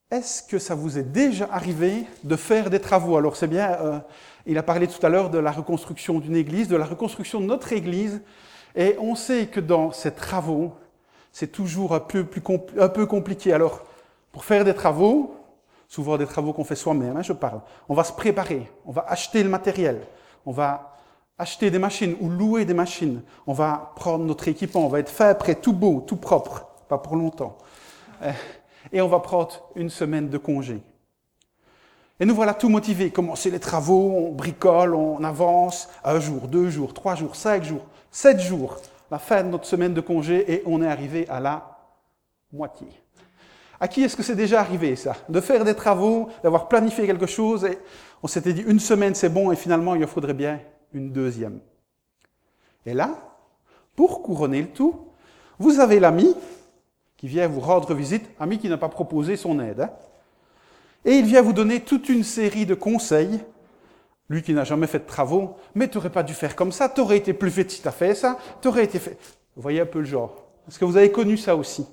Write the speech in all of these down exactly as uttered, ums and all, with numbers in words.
est-ce que ça vous est déjà arrivé de faire des travaux? Alors c'est bien, euh, il a parlé tout à l'heure de la reconstruction d'une église, de la reconstruction de notre église, et on sait que dans ces travaux, c'est toujours un peu, plus compl- un peu compliqué. Alors, pour faire des travaux, souvent des travaux qu'on fait soi-même, hein, je parle, on va se préparer, on va acheter le matériel, on va acheter des machines ou louer des machines, on va prendre notre équipement, on va être fait prêt, tout beau, tout propre, pas pour longtemps. Et on va prendre une semaine de congé. Et nous voilà tout motivés, commencer les travaux, on bricole, on avance, un jour, deux jours, trois jours, cinq jours, sept jours, la fin de notre semaine de congé, et on est arrivé à la moitié. À qui est-ce que c'est déjà arrivé, ça? De faire des travaux, d'avoir planifié quelque chose, et on s'était dit une semaine c'est bon, et finalement il en faudrait bien une deuxième. Et là, pour couronner le tout, vous avez l'ami qui vient vous rendre visite, ami qui n'a pas proposé son aide, hein, et il vient vous donner toute une série de conseils, lui qui n'a jamais fait de travaux, mais tu n'aurais pas dû faire comme ça, tu aurais été plus vite si tu as fait ça, tu aurais été fait... Vous voyez un peu le genre. Est-ce que vous avez connu ça aussi?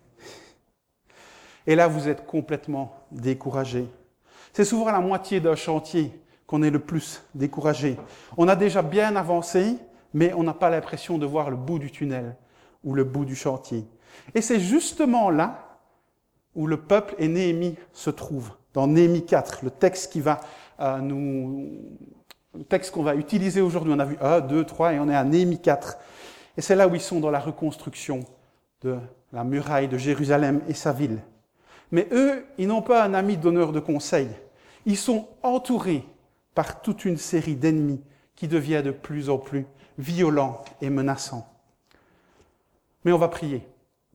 Et là, vous êtes complètement découragé. C'est souvent à la moitié d'un chantier qu'on est le plus découragé. On a déjà bien avancé, mais on n'a pas l'impression de voir le bout du tunnel ou le bout du chantier. Et c'est justement là où le peuple et Néhémie se trouvent, dans Néhémie quatre, le texte qui va euh, nous, le texte qu'on va utiliser aujourd'hui. On a vu un, deux, trois, et on est à Néhémie quatre. Et c'est là où ils sont dans la reconstruction de la muraille de Jérusalem et sa ville. Mais eux, ils n'ont pas un ami donneur de conseils. Ils sont entourés par toute une série d'ennemis qui devient de plus en plus violents et menaçants. Mais on va prier.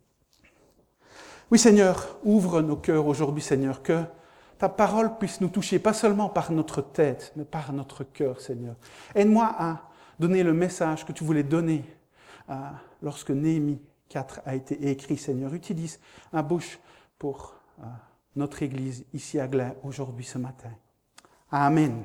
Oui, Seigneur, ouvre nos cœurs aujourd'hui, Seigneur, que ta parole puisse nous toucher, pas seulement par notre tête, mais par notre cœur, Seigneur. Aide-moi à donner le message que tu voulais donner euh, lorsque Néhémie quatre a été écrit, Seigneur. Utilise ma bouche pour euh, notre Église ici à Glun, aujourd'hui, ce matin. Amen.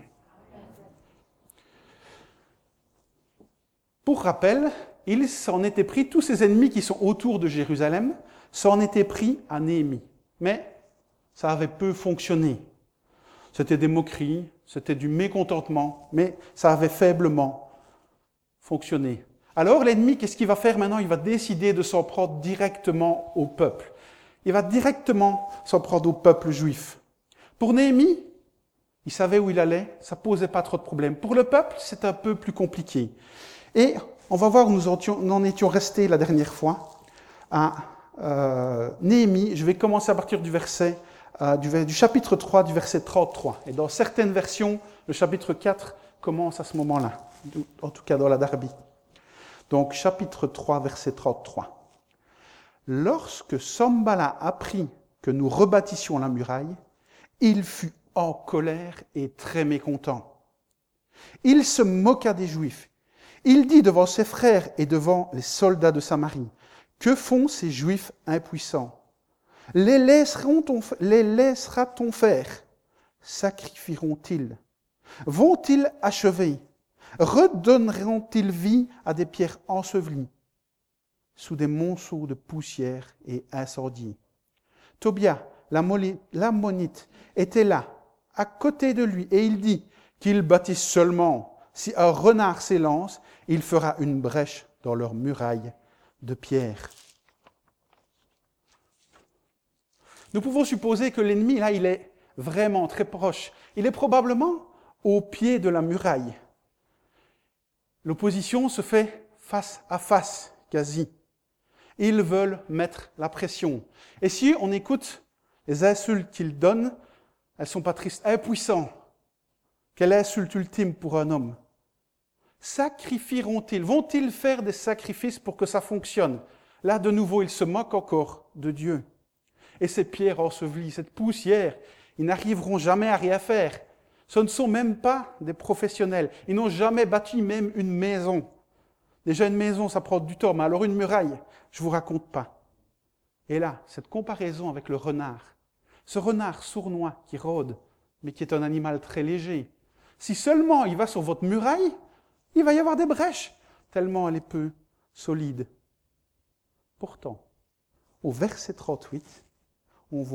Pour rappel, il s'en était pris, tous ces ennemis qui sont autour de Jérusalem, s'en étaient pris à Néhémie. Mais ça avait peu fonctionné. C'était des moqueries, c'était du mécontentement, mais ça avait faiblement fonctionné. Alors l'ennemi, qu'est-ce qu'il va faire maintenant? Il va décider de s'en prendre directement au peuple. Il va directement s'en prendre au peuple juif. Pour Néhémie, il savait où il allait, ça ne posait pas trop de problèmes. Pour le peuple, c'est un peu plus compliqué. Et on va voir où nous en étions restés la dernière fois. À euh, Néhémie, je vais commencer à partir du verset, euh, du, du chapitre trois, du verset trente-trois. Et dans certaines versions, le chapitre quatre commence à ce moment-là, en tout cas dans la Darby. Donc, chapitre trois, verset trente-trois. Lorsque Sambala apprit que nous rebâtissions la muraille, il fut en colère et très mécontent. Il se moqua des Juifs. Il dit devant ses frères et devant les soldats de Samarie, « Que font ces Juifs impuissants? Les laisseront-on, les laissera-t-on faire? Sacrifieront-ils? Vont-ils achever? Redonneront-ils vie à des pierres ensevelies sous des monceaux de poussière et incendiées? » Tobia, l'ammonite, était là, à côté de lui, et il dit qu'ils bâtissent seulement. Si un renard s'élance, il fera une brèche dans leurs murailles de pierre. Nous pouvons supposer que l'ennemi, là, il est vraiment très proche. Il est probablement au pied de la muraille. L'opposition se fait face à face, quasi. Ils veulent mettre la pression. Et si on écoute les insultes qu'ils donnent, elles ne sont pas tristes. Impuissants. Quelle insulte ultime pour un homme? Sacrifieront-ils? Vont-ils faire des sacrifices pour que ça fonctionne? Là, de nouveau, ils se moquent encore de Dieu. Et ces pierres ensevelies, cette poussière, ils n'arriveront jamais à rien faire. Ce ne sont même pas des professionnels. Ils n'ont jamais bâti même une maison. Déjà, une maison, ça prend du temps, mais alors une muraille, je ne vous raconte pas. Et là, cette comparaison avec le renard, ce renard sournois qui rôde, mais qui est un animal très léger, si seulement il va sur votre muraille, il va y avoir des brèches, tellement elle est peu solide. Pourtant, au verset trente-huit, on voit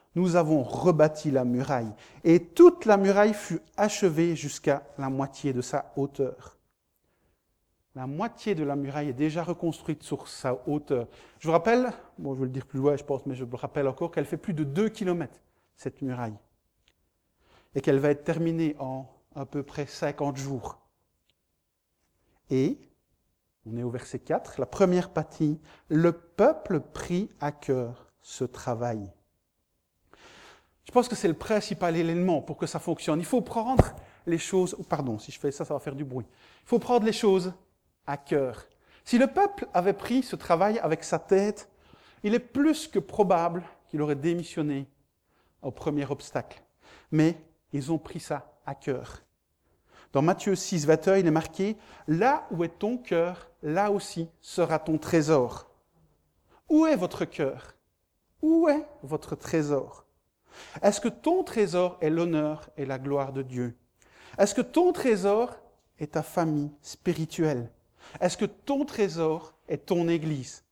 nous avons rebâti la muraille, et toute la muraille fut achevée jusqu'à la moitié de sa hauteur. La moitié de la muraille est déjà reconstruite sur sa hauteur. Je vous rappelle, bon, je vais le dire plus loin, je pense, mais je me rappelle encore qu'elle fait plus de deux kilomètres, cette muraille, et qu'elle va être terminée en à peu près cinquante jours. Et, on est au verset quatre, la première partie, le peuple prit à cœur ce travail. Je pense que c'est le principal élément pour que ça fonctionne. Il faut prendre les choses... Pardon, si je fais ça, ça va faire du bruit. Il faut prendre les choses à cœur. Si le peuple avait pris ce travail avec sa tête, il est plus que probable qu'il aurait démissionné au premier obstacle. Mais ils ont pris ça à cœur. Dans Matthieu six, vingt et un, il est marqué « Là où est ton cœur, là aussi sera ton trésor. » Où est votre cœur? Où est votre trésor? Est-ce que ton trésor est l'honneur et la gloire de Dieu? Est-ce que ton trésor est ta famille spirituelle? Est-ce que ton trésor est ton Église?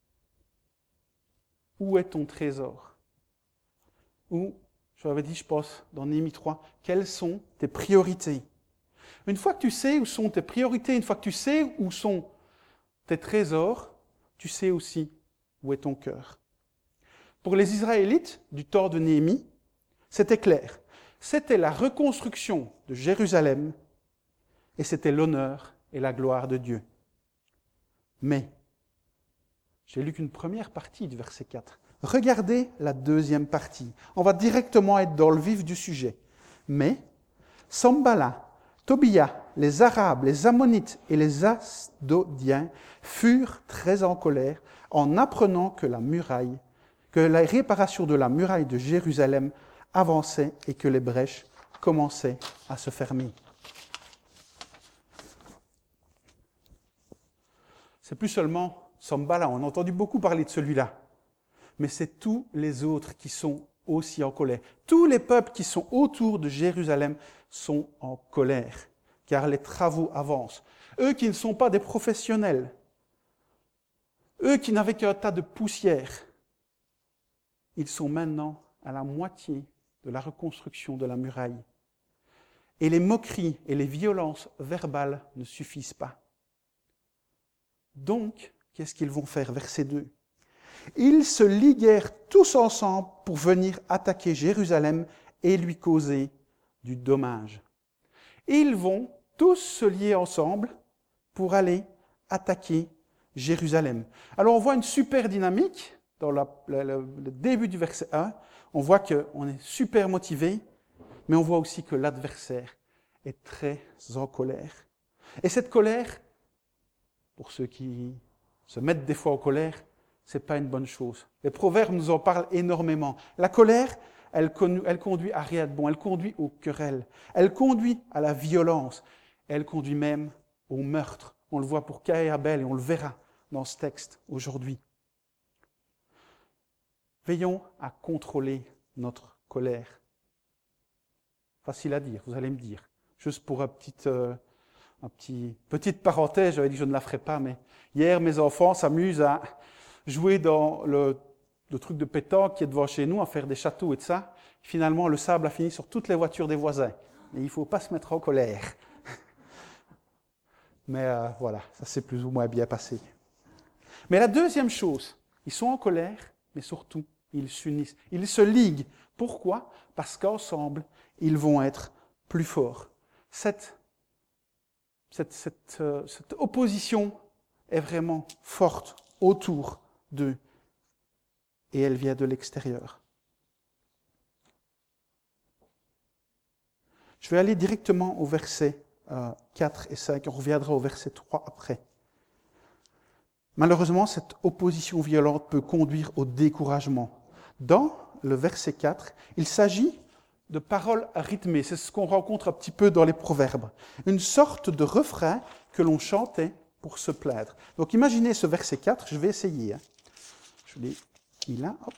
Où est ton trésor? Ou, je l'avais dit, je pense, dans Néhémie trois, quelles sont tes priorités? Une fois que tu sais où sont tes priorités, une fois que tu sais où sont tes trésors, tu sais aussi où est ton cœur. Pour les Israélites du temps de Néhémie, c'était clair. C'était la reconstruction de Jérusalem et c'était l'honneur et la gloire de Dieu. Mais, j'ai lu qu'une première partie du verset quatre. Regardez la deuxième partie. On va directement être dans le vif du sujet. Mais, Sambala, Tobia, les Arabes, les Ammonites et les Asdodiens furent très en colère en apprenant que la muraille, que la réparation de la muraille de Jérusalem avançait et que les brèches commençaient à se fermer. C'est plus seulement Sambala, on a entendu beaucoup parler de celui-là, mais c'est tous les autres qui sont aussi en colère. Tous les peuples qui sont autour de Jérusalem sont en colère, car les travaux avancent. Eux qui ne sont pas des professionnels, eux qui n'avaient qu'un tas de poussière, ils sont maintenant à la moitié de la reconstruction de la muraille. Et les moqueries et les violences verbales ne suffisent pas. Donc, qu'est-ce qu'ils vont faire? Verset deux. Ils se liguèrent tous ensemble pour venir attaquer Jérusalem et lui causer du dommage. Ils vont tous se lier ensemble pour aller attaquer Jérusalem. Alors on voit une super dynamique dans la, la, la, le début du verset un. On voit qu'on est super motivé, mais on voit aussi que l'adversaire est très en colère. Et cette colère, pour ceux qui se mettent des fois en colère, ce n'est pas une bonne chose. Les proverbes nous en parlent énormément. La colère, elle, elle conduit à rien de bon, elle conduit aux querelles, elle conduit à la violence, elle conduit même au meurtre. On le voit pour Caïn et Abel et on le verra dans ce texte aujourd'hui. Veillons à contrôler notre colère. Facile à dire, vous allez me dire. Juste pour un petit, euh, un petit, petite parenthèse, j'avais dit que je ne la ferai pas, mais hier, mes enfants s'amusent à jouer dans le, le truc de pétanque qui est devant chez nous, à faire des châteaux et de ça. Finalement, le sable a fini sur toutes les voitures des voisins. Et il ne faut pas se mettre en colère. Mais euh, voilà, ça s'est plus ou moins bien passé. Mais la deuxième chose, ils sont en colère, mais surtout, ils s'unissent. Ils se liguent. Pourquoi? Parce qu'ensemble, ils vont être plus forts. Cette, cette, cette, euh, cette opposition est vraiment forte autour d'eux. Et elle vient de l'extérieur. Je vais aller directement au verset euh, quatre et cinq. On reviendra au verset trois après. Malheureusement, cette opposition violente peut conduire au découragement. Dans le verset quatre, il s'agit de paroles rythmées. C'est ce qu'on rencontre un petit peu dans les proverbes. Une sorte de refrain que l'on chantait pour se plaindre. Donc imaginez ce verset quatre, je vais essayer. Hein. Je l'ai mis là, hop.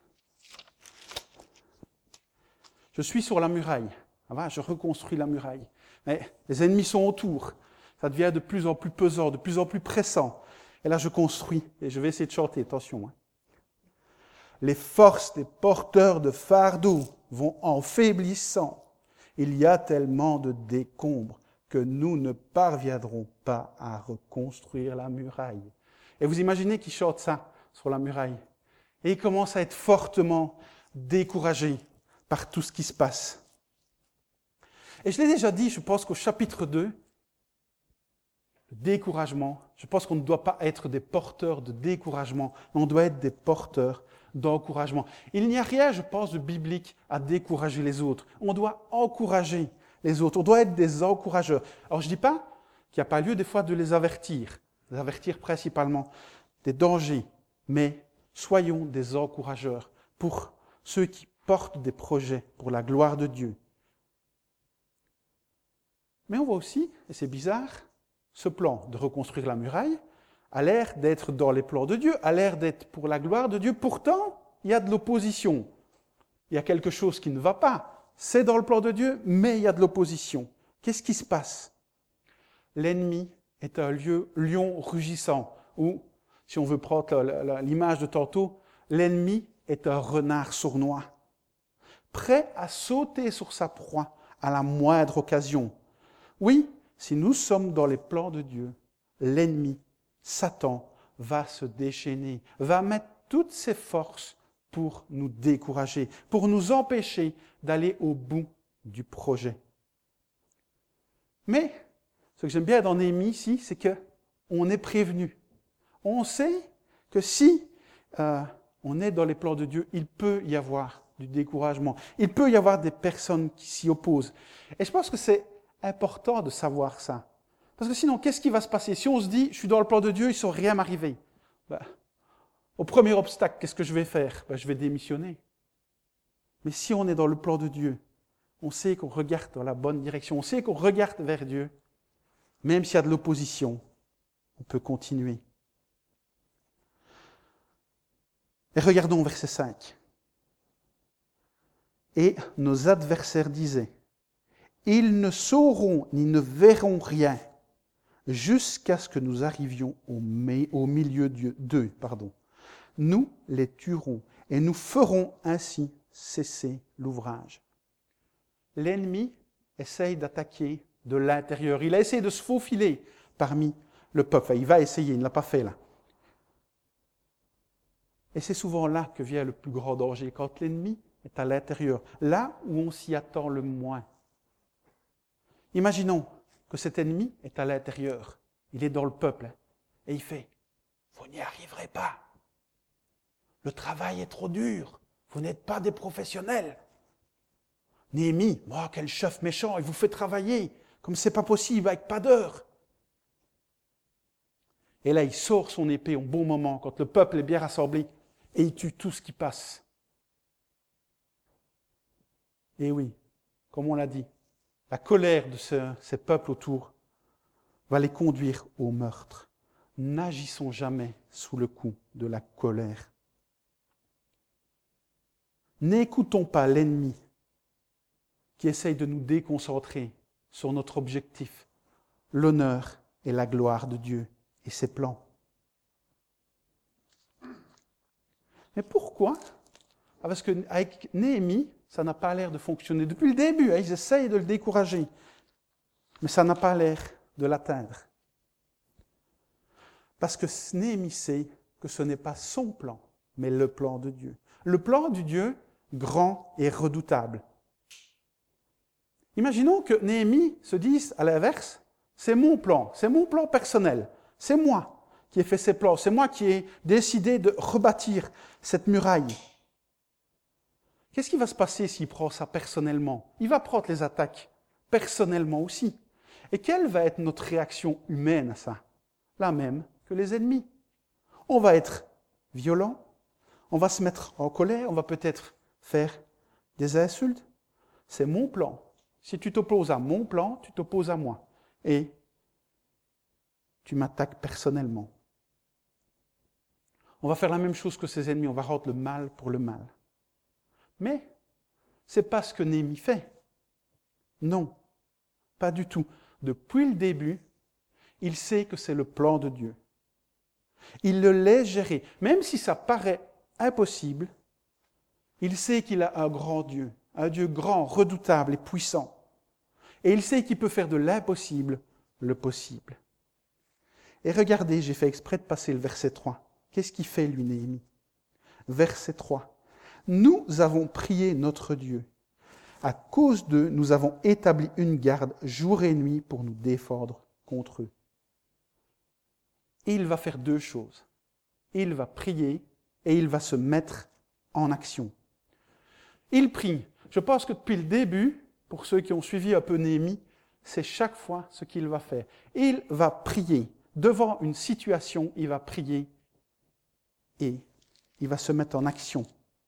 Je suis sur la muraille. Je reconstruis la muraille. Mais les ennemis sont autour. Ça devient de plus en plus pesant, de plus en plus pressant. Et là, je construis. Et je vais essayer de chanter, attention. Hein. Les forces des porteurs de fardeaux vont en faiblissant. Il y a tellement de décombres que nous ne parviendrons pas à reconstruire la muraille. Et vous imaginez qu'il chante ça sur la muraille. Et il commence à être fortement découragé par tout ce qui se passe. Et je l'ai déjà dit, je pense qu'au chapitre deux, le découragement, je pense qu'on ne doit pas être des porteurs de découragement, mais on doit être des porteurs d'encouragement. Il n'y a rien, je pense, de biblique à décourager les autres. On doit encourager les autres, on doit être des encourageurs. Alors je ne dis pas qu'il n'y a pas lieu des fois de les avertir, les avertir principalement des dangers, mais soyons des encourageurs pour ceux qui portent des projets pour la gloire de Dieu. Mais on voit aussi, et c'est bizarre, ce plan de reconstruire la muraille a l'air d'être dans les plans de Dieu, a l'air d'être pour la gloire de Dieu. Pourtant, il y a de l'opposition. Il y a quelque chose qui ne va pas. C'est dans le plan de Dieu, mais il y a de l'opposition. Qu'est-ce qui se passe? L'ennemi est un lieu, lion rugissant, ou, si on veut prendre la, la, l'image de tantôt, l'ennemi est un renard sournois, prêt à sauter sur sa proie à la moindre occasion. Oui, si nous sommes dans les plans de Dieu, l'ennemi, Satan, va se déchaîner, va mettre toutes ses forces pour nous décourager, pour nous empêcher d'aller au bout du projet. Mais, ce que j'aime bien dans Néhémie ici, c'est qu'on est prévenu. On sait que si euh, on est dans les plans de Dieu, il peut y avoir du découragement. Il peut y avoir des personnes qui s'y opposent. Et je pense que c'est important de savoir ça. Parce que sinon, qu'est-ce qui va se passer? Si on se dit, je suis dans le plan de Dieu, il ne saura rien m'arriver. Ben, au premier obstacle, qu'est-ce que je vais faire? Ben, je vais démissionner. Mais si on est dans le plan de Dieu, on sait qu'on regarde dans la bonne direction, on sait qu'on regarde vers Dieu, même s'il y a de l'opposition, on peut continuer. Et regardons verset cinq. Et nos adversaires disaient, ils ne sauront ni ne verront rien jusqu'à ce que nous arrivions au, mi- au milieu d'eux. Pardon. Nous les tuerons et nous ferons ainsi cesser l'ouvrage. L'ennemi essaye d'attaquer de l'intérieur. Il a essayé de se faufiler parmi le peuple. Enfin, il va essayer, il ne l'a pas fait là. Et c'est souvent là que vient le plus grand danger, quand l'ennemi est à l'intérieur, là où on s'y attend le moins. Imaginons que cet ennemi est à l'intérieur, il est dans le peuple, et il fait « Vous n'y arriverez pas. Le travail est trop dur. Vous n'êtes pas des professionnels. Néhémie, moi, quel chef méchant, il vous fait travailler comme c'est pas possible, avec pas d'heure. » Et là, il sort son épée au bon moment, quand le peuple est bien rassemblé, et il tue tout ce qui passe. Et oui, comme on l'a dit, la colère de ce, ces peuples autour va les conduire au meurtre. N'agissons jamais sous le coup de la colère. N'écoutons pas l'ennemi qui essaye de nous déconcentrer sur notre objectif, l'honneur et la gloire de Dieu et ses plans. Mais pourquoi? Parce qu'avec Néhémie, ça n'a pas l'air de fonctionner. Depuis le début, ils essayent de le décourager, mais ça n'a pas l'air de l'atteindre. Parce que Néhémie sait que ce n'est pas son plan, mais le plan de Dieu. Le plan du Dieu grand et redoutable. Imaginons que Néhémie se dise à l'inverse, c'est mon plan, c'est mon plan personnel, c'est moi qui ai fait ces plans, c'est moi qui ai décidé de rebâtir cette muraille. Qu'est-ce qui va se passer s'il prend ça personnellement? Il va prendre les attaques personnellement aussi. Et quelle va être notre réaction humaine à ça? La même que les ennemis. On va être violent, on va se mettre en colère, on va peut-être faire des insultes. C'est mon plan. Si tu t'opposes à mon plan, tu t'opposes à moi. Et tu m'attaques personnellement. On va faire la même chose que ses ennemis, on va rendre le mal pour le mal. Mais ce n'est pas ce que Néhémie fait. Non, pas du tout. Depuis le début, il sait que c'est le plan de Dieu. Il le laisse gérer. Même si ça paraît impossible, Il sait qu'il a un grand Dieu, un Dieu grand, redoutable et puissant. Et il sait qu'il peut faire de l'impossible le possible. Et regardez, j'ai fait exprès de passer le verset trois. Qu'est-ce qu'il fait, lui, Néhémie? Verset trois. Nous avons prié notre Dieu. À cause d'eux, nous avons établi une garde jour et nuit pour nous défendre contre eux. Et il va faire deux choses. Il va prier et il va se mettre en action. Il prie. Je pense que depuis le début, pour ceux qui ont suivi un peu Néhémie, c'est chaque fois ce qu'il va faire. Il va prier. Devant une situation, il va prier et il va se mettre en action.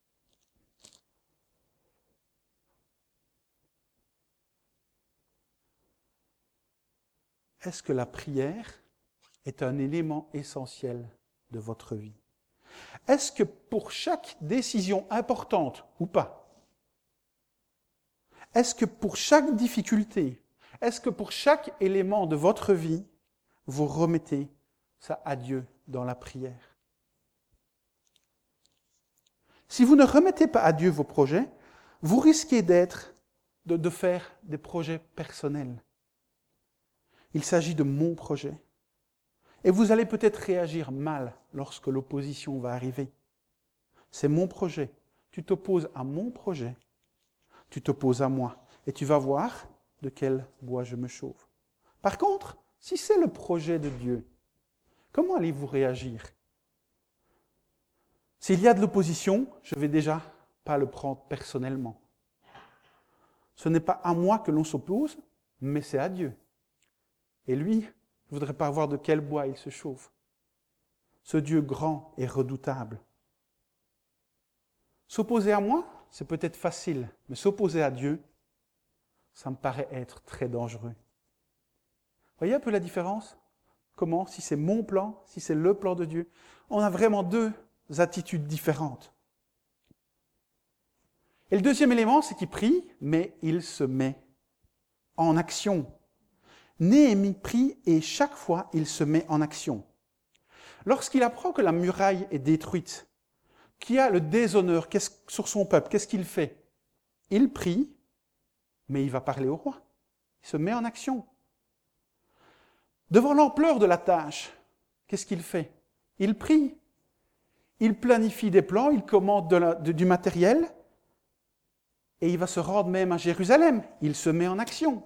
Est-ce que la prière est un élément essentiel de votre vie? Est-ce que pour chaque décision importante ou pas, est-ce que pour chaque difficulté, est-ce que pour chaque élément de votre vie, vous remettez ça à Dieu dans la prière? Si vous ne remettez pas à Dieu vos projets, vous risquez d'être, de, de faire des projets personnels. Il s'agit de mon projet. Et vous allez peut-être réagir mal lorsque l'opposition va arriver. C'est mon projet. Tu t'opposes à mon projet. Tu t'opposes à moi. Et tu vas voir de quel bois je me chauffe. Par contre, si c'est le projet de Dieu, comment allez-vous réagir? S'il y a de l'opposition, je ne vais déjà pas le prendre personnellement. Ce n'est pas à moi que l'on s'oppose, mais c'est à Dieu. Et lui, je ne voudrais pas voir de quel bois il se chauffe. Ce Dieu grand et redoutable. S'opposer à moi, c'est peut-être facile, mais s'opposer à Dieu, ça me paraît être très dangereux. Voyez un peu la différence? Comment? Si c'est mon plan, si c'est le plan de Dieu, on a vraiment deux attitudes différentes. Et le deuxième élément, c'est qu'il prie, mais il se met en action. Néhémie prie et chaque fois, il se met en action. Lorsqu'il apprend que la muraille est détruite, qu'il y a le déshonneur sur son peuple, qu'est-ce qu'il fait? Il prie, mais il va parler au roi. Il se met en action. Devant l'ampleur de la tâche, qu'est-ce qu'il fait? Il prie. Il planifie des plans, il commande de la, de, du matériel, et il va se rendre même à Jérusalem. Il se met en action.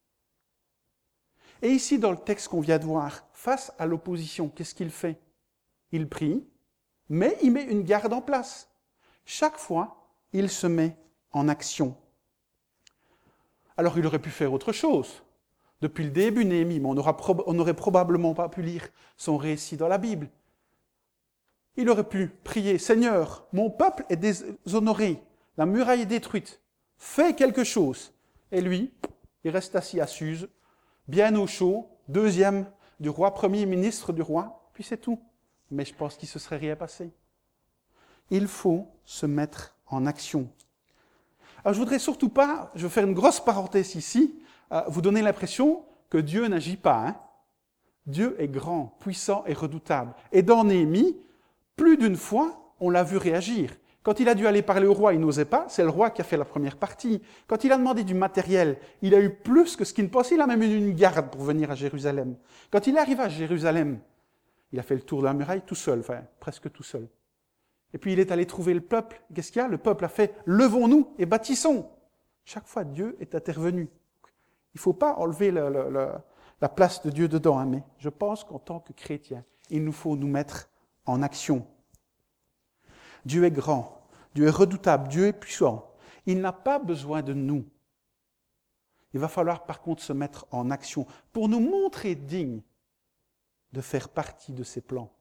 Et ici, dans le texte qu'on vient de voir, face à l'opposition, qu'est-ce qu'il fait? Il prie, mais il met une garde en place. Chaque fois, il se met en action. Alors, il aurait pu faire autre chose. Depuis le début, Néhémie, mais on n'aurait probablement pas pu lire son récit dans la Bible. Il aurait pu prier, « Seigneur, mon peuple est déshonoré, la muraille est détruite, fais quelque chose. » Et lui, il reste assis à Suse, bien au chaud, deuxième du roi, premier ministre du roi, puis c'est tout. Mais je pense qu'il ne se serait rien passé. Il faut se mettre en action. Alors je ne voudrais surtout pas, je vais faire une grosse parenthèse ici, euh, vous donner l'impression que Dieu n'agit pas. Hein. Dieu est grand, puissant et redoutable. Et dans Néhémie, plus d'une fois, on l'a vu réagir. Quand il a dû aller parler au roi, il n'osait pas, c'est le roi qui a fait la première partie. Quand il a demandé du matériel, il a eu plus que ce qu'il ne pensait, il a même eu une garde pour venir à Jérusalem. Quand il arrive à Jérusalem, il a fait le tour de la muraille tout seul, enfin presque tout seul. Et puis il est allé trouver le peuple. Qu'est-ce qu'il y a? Le peuple a fait « Levons-nous et bâtissons ». Chaque fois, Dieu est intervenu. Il ne faut pas enlever le, le, le, la place de Dieu dedans, hein, mais je pense qu'en tant que chrétiens, il nous faut nous mettre en action. Dieu est grand, Dieu est redoutable, Dieu est puissant. Il n'a pas besoin de nous. Il va falloir par contre se mettre en action pour nous montrer dignes de faire partie de ses plans.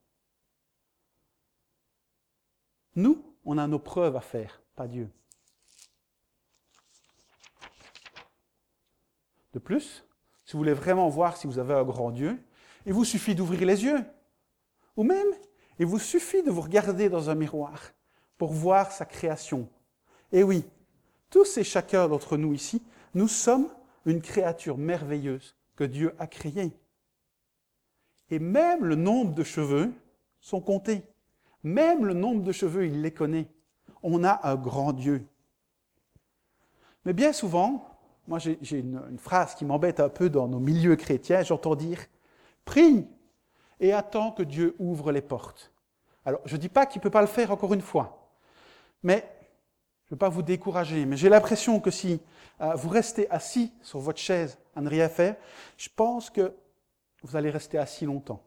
Nous, on a nos preuves à faire, pas Dieu. De plus, si vous voulez vraiment voir si vous avez un grand Dieu, il vous suffit d'ouvrir les yeux. Ou même, il vous suffit de vous regarder dans un miroir pour voir sa création. Et oui, tous et chacun d'entre nous ici, nous sommes une créature merveilleuse que Dieu a créée. Et même le nombre de cheveux sont comptés. Même le nombre de cheveux, il les connaît. on a un grand Dieu. Mais bien souvent, moi j'ai, j'ai une, une phrase qui m'embête un peu dans nos milieux chrétiens, j'entends dire « Prie et attends que Dieu ouvre les portes ». Alors, je ne dis pas qu'il ne peut pas le faire encore une fois, mais je ne veux pas vous décourager, mais j'ai l'impression que si euh, vous restez assis sur votre chaise à ne rien faire, je pense que vous allez rester assis longtemps.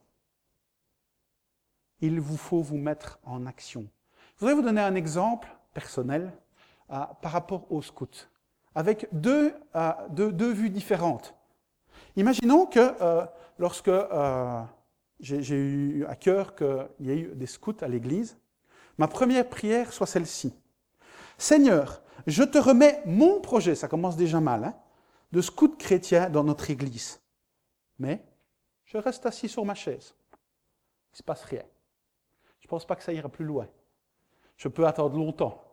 Il vous faut vous mettre en action. Je voudrais vous donner un exemple personnel euh, par rapport aux scouts, avec deux, euh, deux, deux vues différentes. Imaginons que euh, lorsque euh, j'ai, j'ai eu à cœur qu'il y ait eu des scouts à l'église, ma première prière soit celle-ci. Seigneur, je te remets mon projet, ça commence déjà mal, hein, de scout chrétien dans notre église. Mais je reste assis sur ma chaise. Il ne se passe rien. Je ne pense pas que ça ira plus loin. Je peux attendre longtemps.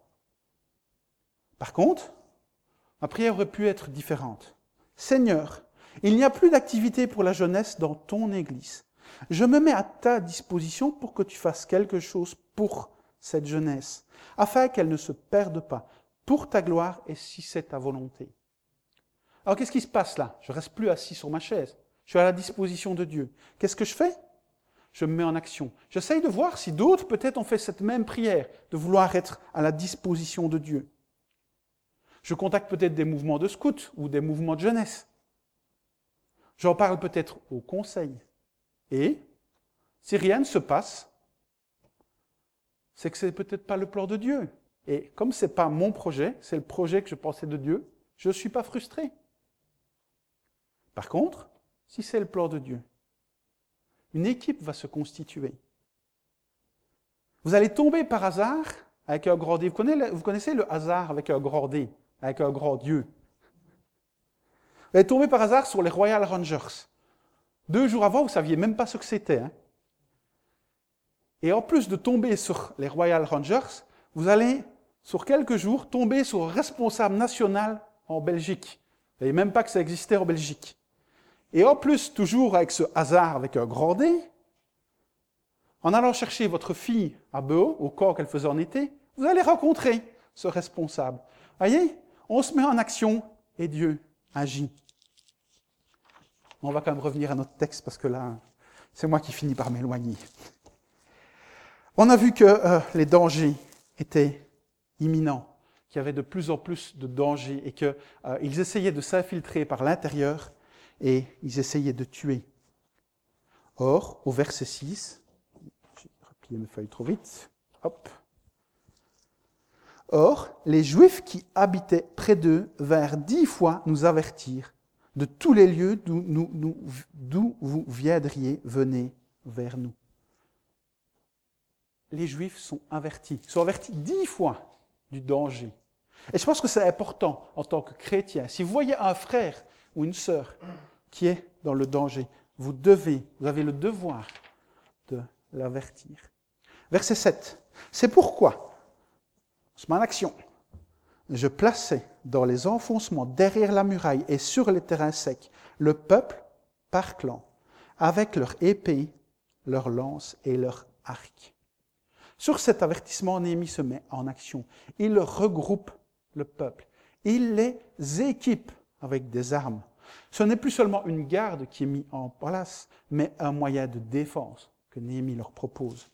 Par contre, ma prière aurait pu être différente. Seigneur, il n'y a plus d'activité pour la jeunesse dans ton église. Je me mets à ta disposition pour que tu fasses quelque chose pour cette jeunesse, afin qu'elle ne se perde pas, pour ta gloire et si c'est ta volonté. Alors qu'est-ce qui se passe là? Je ne reste plus assis sur ma chaise. Je suis à la disposition de Dieu. Qu'est-ce que je fais? Je me mets en action. J'essaye de voir si d'autres peut-être ont fait cette même prière, de vouloir être à la disposition de Dieu. Je contacte peut-être des mouvements de scouts ou des mouvements de jeunesse. J'en parle peut-être au conseil. Et si rien ne se passe, c'est que ce n'est peut-être pas le plan de Dieu. Et comme ce n'est pas mon projet, c'est le projet que je pensais de Dieu, je ne suis pas frustré. Par contre, si c'est le plan de Dieu, une équipe va se constituer. Vous allez tomber par hasard avec un grand D. Vous connaissez, vous connaissez le hasard avec un grand D, avec un grand Dieu. Vous allez tomber par hasard sur les Royal Rangers. Deux jours avant, vous ne saviez même pas ce que c'était. Hein. Et en plus de tomber sur les Royal Rangers, vous allez, sur quelques jours, tomber sur un responsable national en Belgique. Vous ne savez même pas que ça existait en Belgique. Et en plus, toujours avec ce hasard, avec un grand D, en allant chercher votre fille à Beau, au camp qu'elle faisait en été, vous allez rencontrer ce responsable. Voyez, on se met en action et Dieu agit. On va quand même revenir à notre texte parce que là, c'est moi qui finis par m'éloigner. On a vu que euh, les dangers étaient imminents, qu'il y avait de plus en plus de dangers et qu'ils euh, essayaient de s'infiltrer par l'intérieur et ils essayaient de tuer. Or, au verset six, j'ai replié mes feuilles trop vite, hop. Or, les Juifs qui habitaient près d'eux vinrent dix fois nous avertir de tous les lieux d'où, nous, nous, d'où vous viendriez, venez vers nous. Les Juifs sont avertis, sont avertis dix fois du danger. Et je pense que c'est important en tant que chrétien. Si vous voyez un frère ou une sœur qui est dans le danger, vous devez, vous avez le devoir de l'avertir. Verset sept. C'est pourquoi, on se met en action, je plaçais dans les enfoncements derrière la muraille et sur les terrains secs le peuple par clan, avec leur épée, leurs lances et leurs arcs. Sur cet avertissement, Néhémie se met en action. Il regroupe le peuple. Il les équipe avec des armes. Ce n'est plus seulement une garde qui est mise en place, mais un moyen de défense que Néhémie leur propose.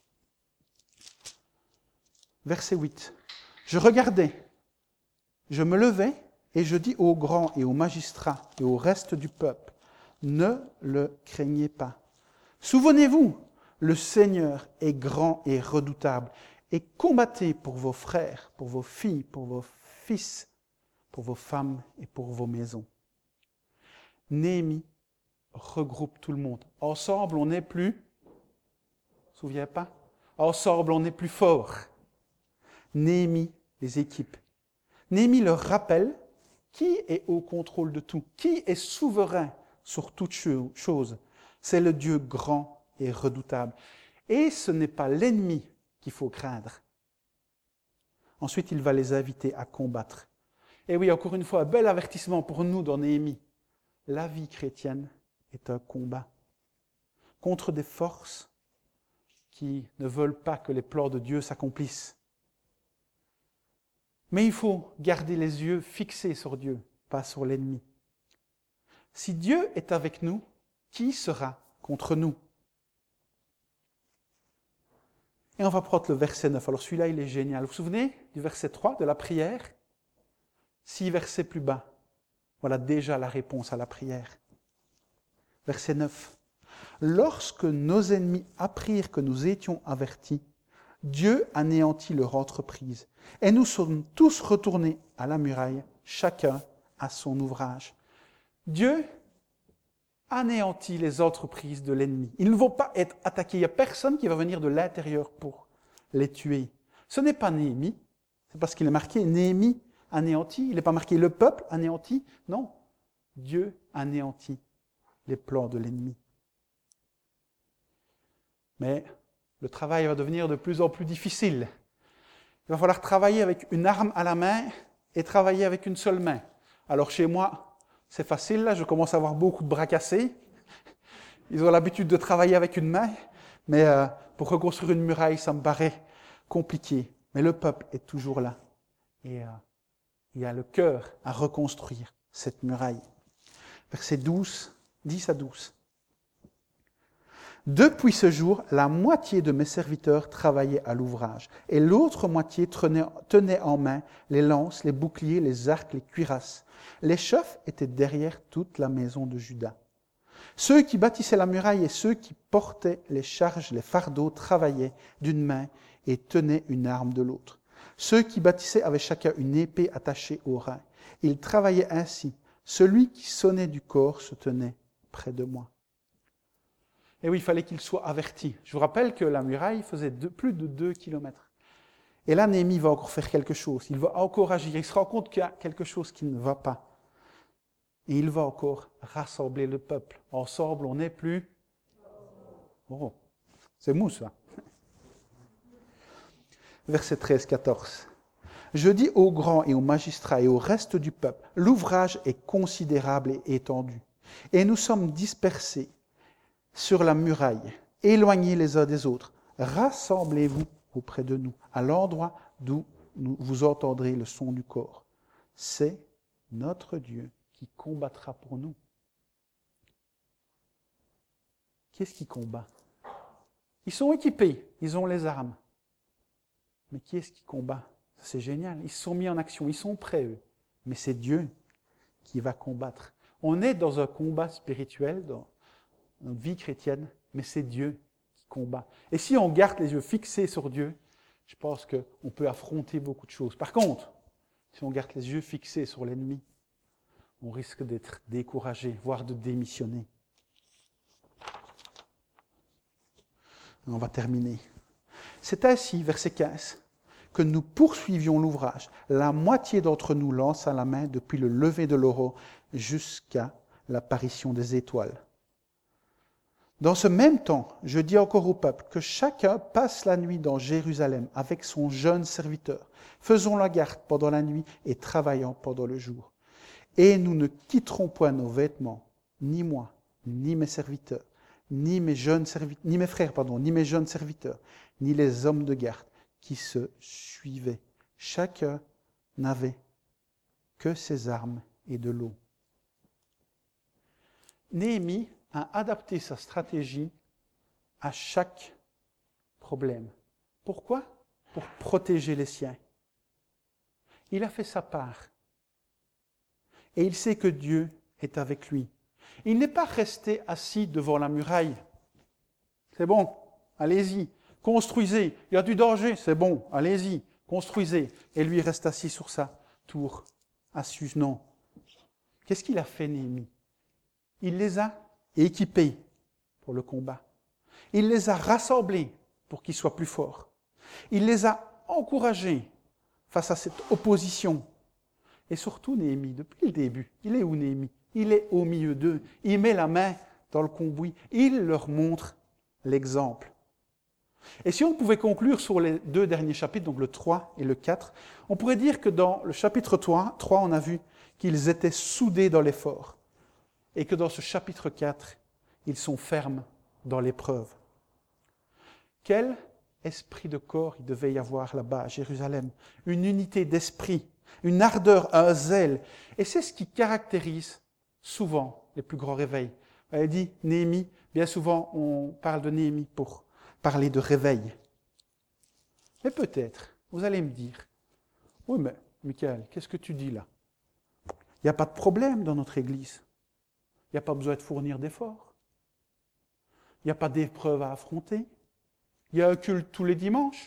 Verset huit. Je regardais, je me levai et je dis aux grands et aux magistrats et au reste du peuple, ne le craignez pas. Souvenez-vous, le Seigneur est grand et redoutable, et combattez pour vos frères, pour vos filles, pour vos fils, pour vos femmes et pour vos maisons. Néhémie regroupe tout le monde. Ensemble, on n'est plus, vous ne vous souvenez pas? Ensemble, on est plus fort. Néhémie les équipe. Néhémie leur rappelle qui est au contrôle de tout, qui est souverain sur toute chose. C'est le Dieu grand et redoutable. Et ce n'est pas l'ennemi qu'il faut craindre. Ensuite, il va les inviter à combattre. Et oui, encore une fois, un bel avertissement pour nous dans Néhémie. La vie chrétienne est un combat contre des forces qui ne veulent pas que les plans de Dieu s'accomplissent. Mais il faut garder les yeux fixés sur Dieu, pas sur l'ennemi. Si Dieu est avec nous, qui sera contre nous? Et on va prendre le verset neuf. Alors celui-là, il est génial. Vous vous souvenez du verset trois de la prière? Six versets plus bas. Voilà déjà la réponse à la prière. Verset neuf. Lorsque nos ennemis apprirent que nous étions avertis, Dieu anéantit leur entreprise. Et nous sommes tous retournés à la muraille, chacun à son ouvrage. Dieu anéantit les entreprises de l'ennemi. Ils ne vont pas être attaqués. Il n'y a personne qui va venir de l'intérieur pour les tuer. Ce n'est pas Néhémie. C'est parce qu'il est marqué Néhémie anéanti. Il n'est pas marqué le peuple anéanti. Non. Dieu anéantit les plans de l'ennemi. Mais le travail va devenir de plus en plus difficile. Il va falloir travailler avec une arme à la main et travailler avec une seule main. Alors chez moi, c'est facile, là, je commence à avoir beaucoup de bras cassés. Ils ont l'habitude de travailler avec une main, mais euh, pour reconstruire une muraille, ça me paraît compliqué. Mais le peuple est toujours là. Et euh, il a le cœur à reconstruire cette muraille. Versets douze, dix à douze. Depuis ce jour, la moitié de mes serviteurs travaillaient à l'ouvrage, et l'autre moitié tenait en main les lances, les boucliers, les arcs, les cuirasses. Les chefs étaient derrière toute la maison de Juda. Ceux qui bâtissaient la muraille et ceux qui portaient les charges, les fardeaux, travaillaient d'une main et tenaient une arme de l'autre. Ceux qui bâtissaient avaient chacun une épée attachée au rein. Ils travaillaient ainsi. Celui qui sonnait du corps se tenait près de moi. Et oui, il fallait qu'il soit averti. Je vous rappelle que la muraille faisait de, plus de deux kilomètres. Et là, Néhémie va encore faire quelque chose. Il va encore agir. Il se rend compte qu'il y a quelque chose qui ne va pas. Et il va encore rassembler le peuple. Ensemble, on n'est plus... Oh, c'est mou, ça. Verset treize quatorze. Je dis aux grands et aux magistrats et au reste du peuple, l'ouvrage est considérable et étendu. Et nous sommes dispersés sur la muraille, éloignés les uns des autres. Rassemblez-vous auprès de nous, à l'endroit d'où vous entendrez le son du corps. C'est notre Dieu qui combattra pour nous. Qu'est-ce qui combat? Ils sont équipés, ils ont les armes. Mais qui est-ce qui combat? C'est génial, ils se sont mis en action, ils sont prêts, eux. Mais c'est Dieu qui va combattre. On est dans un combat spirituel, dans notre vie chrétienne, mais c'est Dieu qui combat. Et si on garde les yeux fixés sur Dieu, je pense qu'on peut affronter beaucoup de choses. Par contre, si on garde les yeux fixés sur l'ennemi, on risque d'être découragé, voire de démissionner. On va terminer. C'est ainsi, verset quinze, que nous poursuivions l'ouvrage. La moitié d'entre nous lança la main depuis le lever de l'aurore jusqu'à l'apparition des étoiles. Dans ce même temps, je dis encore au peuple que chacun passe la nuit dans Jérusalem avec son jeune serviteur, faisons la garde pendant la nuit et travaillant pendant le jour. Et nous ne quitterons point nos vêtements, ni moi, ni mes serviteurs, ni mes jeunes servi- ni mes frères, pardon, ni mes jeunes serviteurs, ni les hommes de garde qui se suivaient. Chacun n'avait que ses armes et de l'eau. Néhémie a adapté sa stratégie à chaque problème. Pourquoi? Pour protéger les siens. Il a fait sa part. Et il sait que Dieu est avec lui. Il n'est pas resté assis devant la muraille. C'est bon, allez-y, construisez. Il y a du danger, c'est bon, allez-y, construisez. Et lui reste assis sur sa tour, assis. Non. Qu'est-ce qu'il a fait, Néhémie? Il les a équipés pour le combat. Il les a rassemblés pour qu'ils soient plus forts. Il les a encouragés face à cette opposition. Et surtout, Néhémie, depuis le début, il est où Néhémie? Il est au milieu d'eux. Il met la main dans le cambouis. Il leur montre l'exemple. Et si on pouvait conclure sur les deux derniers chapitres, donc le trois et le quatre, on pourrait dire que dans le chapitre trois, on a vu qu'ils étaient soudés dans l'effort. Et que dans ce chapitre quatre, ils sont fermes dans l'épreuve. Quelle esprit de corps il devait y avoir là-bas à Jérusalem. Une unité d'esprit, une ardeur, un zèle. Et c'est ce qui caractérise souvent les plus grands réveils. Elle dit Néhémie, bien souvent on parle de Néhémie pour parler de réveil. Mais peut-être, vous allez me dire, oui mais Michael, qu'est-ce que tu dis là? Il n'y a pas de problème dans notre Église. Il n'y a pas besoin de fournir d'efforts. Il n'y a pas d'épreuves à affronter. Il y a un culte tous les dimanches.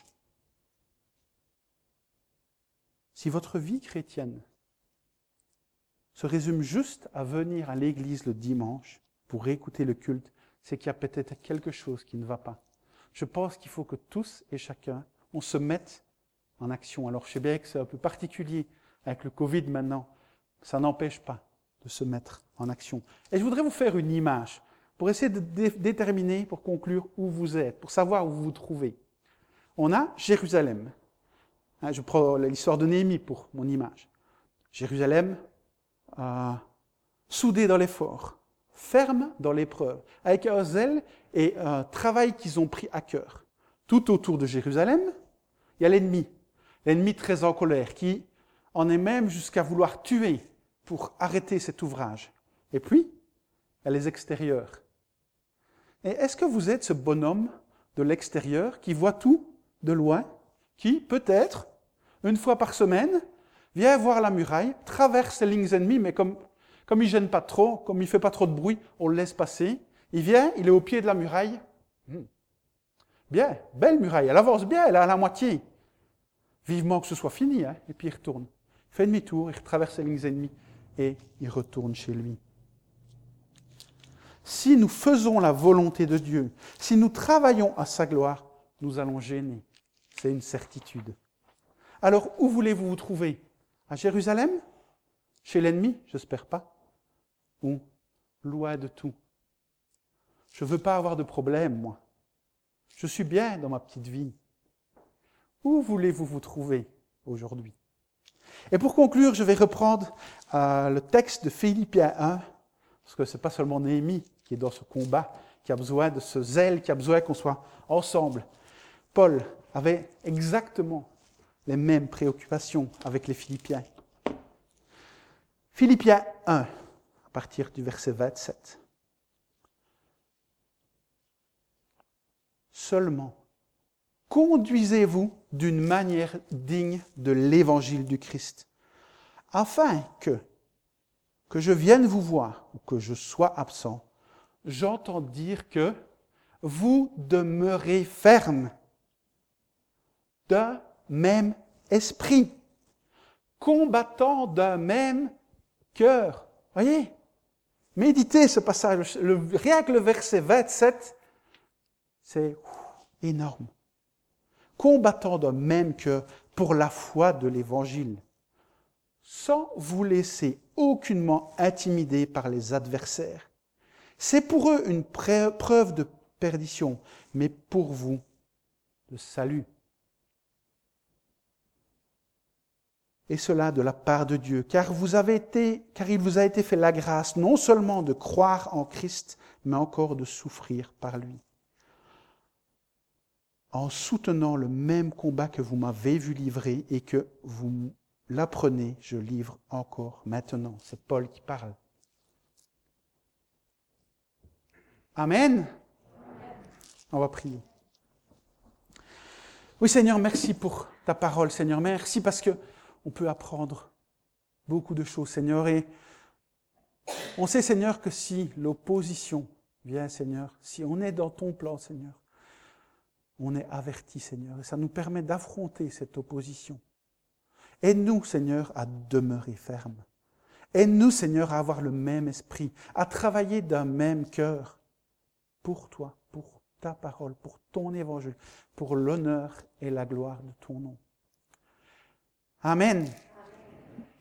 Si votre vie chrétienne se résume juste à venir à l'église le dimanche pour écouter le culte, c'est qu'il y a peut-être quelque chose qui ne va pas. Je pense qu'il faut que tous et chacun, on se mette en action. Alors je sais bien que c'est un peu particulier avec le Covid maintenant, ça n'empêche pas de se mettre en action. Et je voudrais vous faire une image pour essayer de dé- déterminer, pour conclure où vous êtes, pour savoir où vous vous trouvez. On a Jérusalem. Hein, je prends l'histoire de Néhémie pour mon image. Jérusalem, euh, soudé dans l'effort, ferme dans l'épreuve, avec un zèle et un travail qu'ils ont pris à cœur. Tout autour de Jérusalem, il y a l'ennemi. L'ennemi très en colère, qui en est même jusqu'à vouloir tuer pour arrêter cet ouvrage. Et puis, il y a les extérieurs. Et est-ce que vous êtes ce bonhomme de l'extérieur qui voit tout de loin, qui, peut-être, une fois par semaine, vient voir la muraille, traverse les lignes ennemies, mais comme, comme il ne gêne pas trop, comme il ne fait pas trop de bruit, on le laisse passer. Il vient, il est au pied de la muraille. Hmm. Bien, belle muraille, elle avance bien, elle est à la moitié. Vivement que ce soit fini, hein, et puis il retourne. Il fait demi-tour, il traverse les lignes ennemies, et il retourne chez lui. Si nous faisons la volonté de Dieu, si nous travaillons à sa gloire, nous allons gêner. C'est une certitude. Alors, où voulez-vous vous trouver? À Jérusalem? Chez l'ennemi? J'espère pas. Ou loin de tout? Je ne veux pas avoir de problème, moi. Je suis bien dans ma petite vie. Où voulez-vous vous trouver aujourd'hui? Et pour conclure, je vais reprendre euh, le texte de Philippiens un, parce que ce n'est pas seulement Néhémie qui est dans ce combat, qui a besoin de ce zèle, qui a besoin qu'on soit ensemble. Paul avait exactement les mêmes préoccupations avec les Philippiens. Philippiens un, à partir du verset vingt-sept. Seulement, conduisez-vous d'une manière digne de l'évangile du Christ, afin que, que je vienne vous voir ou que je sois absent, j'entends dire que vous demeurez ferme d'un même esprit, combattant d'un même cœur. Voyez, méditez ce passage. Le, rien que le verset vingt-sept, c'est ouf, énorme. Combattant d'un même cœur pour la foi de l'Évangile, sans vous laisser aucunement intimider par les adversaires. C'est pour eux une preuve de perdition, mais pour vous, de salut. Et cela de la part de Dieu, car vous avez été, car il vous a été fait la grâce non seulement de croire en Christ, mais encore de souffrir par lui. En soutenant le même combat que vous m'avez vu livrer et que vous l'apprenez, je livre encore maintenant. C'est Paul qui parle. Amen. Amen. On va prier. Oui, Seigneur, merci pour ta parole, Seigneur. Merci parce que on peut apprendre beaucoup de choses, Seigneur. Et on sait, Seigneur, que si l'opposition vient, Seigneur, si on est dans ton plan, Seigneur, on est averti, Seigneur. Et ça nous permet d'affronter cette opposition. Aide-nous, Seigneur, à demeurer fermes. Aide-nous, Seigneur, à avoir le même esprit, à travailler d'un même cœur pour toi, pour ta parole, pour ton évangile, pour l'honneur et la gloire de ton nom. Amen.